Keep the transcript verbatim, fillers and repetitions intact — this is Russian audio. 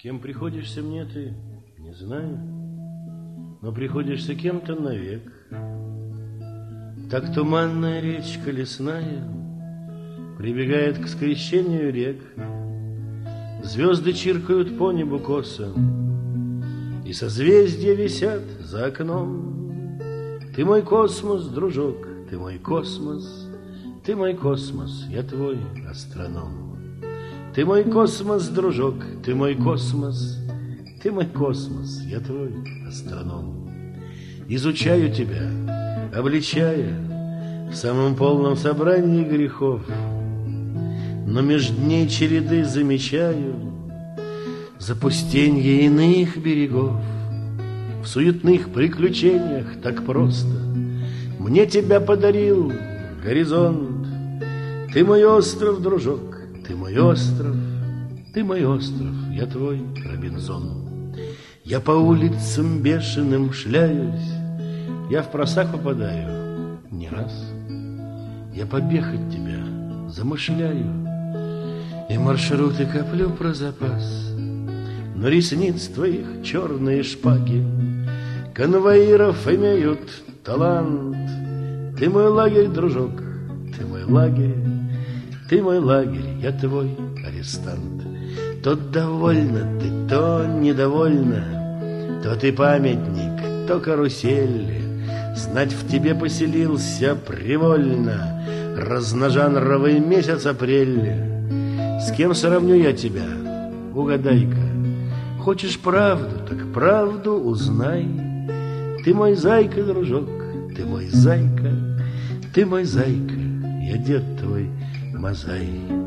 Кем приходишься мне ты, не знаю, но приходишься кем-то навек. Так туманная речка лесная прибегает к скрещению рек. Звезды чиркают по небу косо, и созвездия висят за окном. Ты мой космос, дружок, ты мой космос, ты мой космос, я твой астроном. Ты мой космос, дружок, ты мой космос, ты мой космос, я твой астроном. Изучаю тебя, обличая в самом полном собрании грехов, но меж дней череды замечаю запустенье иных берегов. В суетных приключениях так просто мне тебя подарил горизонт. Ты мой остров, дружок, ты мой остров, ты мой остров, я твой Робинзон. Я по улицам бешеным шляюсь, я в просак попадаю не раз. Я побег от тебя замышляю, и маршруты коплю про запас. Но ресниц твоих черные шпаги конвоиров имеют талант. Ты мой лагерь, дружок, ты мой лагерь, ты мой лагерь, я твой арестант. То довольна ты, то недовольна, то ты памятник, то карусель. Знать, в тебе поселился привольно разножанровый месяц апрель. С кем сравню я тебя, угадай-ка? Хочешь правду, так правду узнай. Ты мой зайка, дружок, ты мой зайка, ты мой зайка, я дед твой Мазай.